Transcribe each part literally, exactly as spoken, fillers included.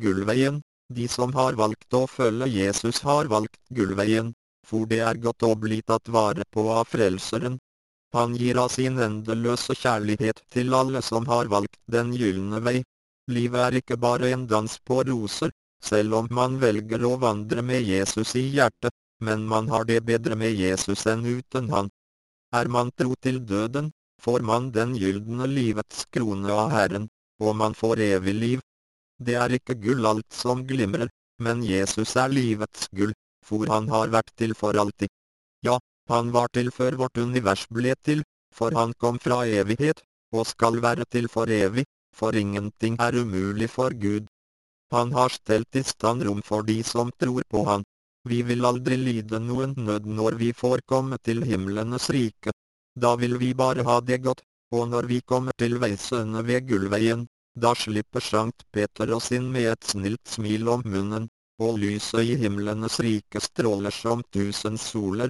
gullveien. De som har valgt å følge Jesus har valgt gullveien, for det er godt å bli tatt vare på av Frelseren. Han gir av sin endeløse kjærlighet til alle som har valgt den gyllene vei. Livet er ikke bare en dans på roser, selv om man velger å vandre med Jesus i hjertet, men man har det bedre med Jesus enn uten han. Er man tro til døden, får man den gyldne livets krone av Herren, og man får evig liv. Det er ikke gull alt som glimrer, men Jesus er livets gull, for han har vært til for alltid. Ja, han var til før vårt univers ble til, for han kom fra evighet, og skal være til for evig, for ingenting er umulig for Gud. Han har stelt i stand rom for de som tror på han. Vi vil aldri lide noen nød når vi får komme til himlenes rike. Da vil vi bare ha det godt, og når vi kommer til veisøene ved gullveien, da slipper Sankt Peter oss inn med et snilt smil om munnen, og lyset i himlenes rike stråler som tusen soler.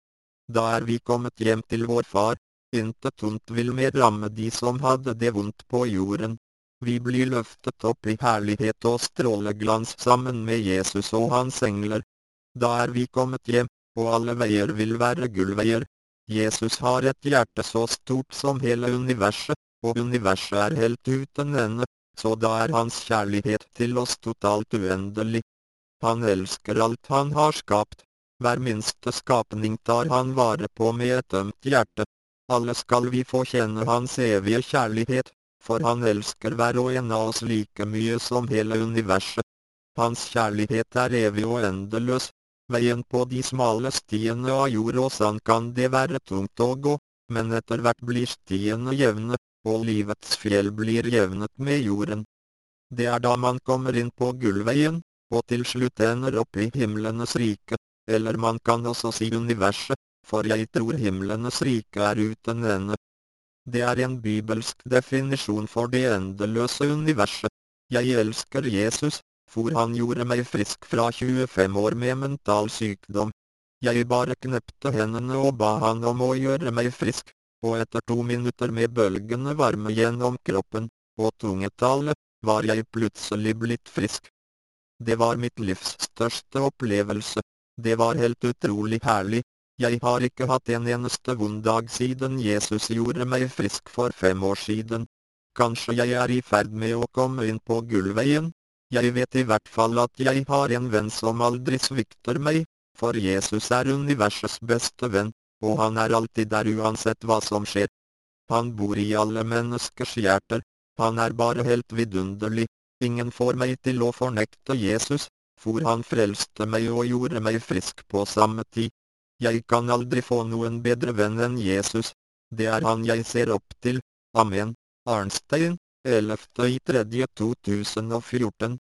Da er vi kommet hjem til vår far. Intet ondt vil mer ramme de som hadde det vondt på jorden. Vi blir løftet opp i herlighet og stråleglans sammen med Jesus og hans engler. Da er vi kommet hjem, og alle veier vil være gullveier. Jesus har et hjerte så stort som hele universet, og universet er helt uten ende, så da er hans kjærlighet til oss totalt uendelig. Han elsker alt han har skapt. Hver minste skapning tar han vare på med et ømt hjerte. Alle skal vi få kjenne hans evige kjærlighet, for han elsker hver og en av oss like mye som hele universet. Hans kjærlighet er evig og endeløs. Veien på de smale stiene av jord og sand kan det være tungt å gå, men etter hvert blir stiene jevne, og livets fjell blir jevnet med jorden. Det er da man kommer inn på gullveien, og til slutt ender opp i himlenes rike, eller man kan også si universet, for jeg tror himlenes rike er uten ende. Det er en bibelsk definisjon for det endeløse universet. Jeg elsker Jesus, for han gjorde meg frisk fra tjuefem år med mental sykdom. Jeg bare knepte hendene og ba han om å gjøre meg frisk, og etter to minutter med bølgende varme gjennom kroppen, og tungetale, var jeg plutselig blitt frisk. Det var mitt livs største opplevelse. Det var helt utrolig herlig. Jeg har ikke hatt en eneste vond dag siden Jesus gjorde meg frisk for fem år siden. Kanskje jeg er i ferd med å komme inn på gullveien? Jeg vet i hvert fall at jeg har en venn som aldri svikter meg, for Jesus er universets beste venn, og han er alltid der uansett hva som skjer. Han bor i alle menneskers hjerter. Han er bare helt vidunderlig. Ingen får meg til å fornekte Jesus, for han frelste meg og gjorde meg frisk på samme tid. Jeg kan aldri få noen bedre venn enn Jesus. Det er han jeg ser opp til. Amen. Arnstein, ellevte i tredje to tusen og fjorten.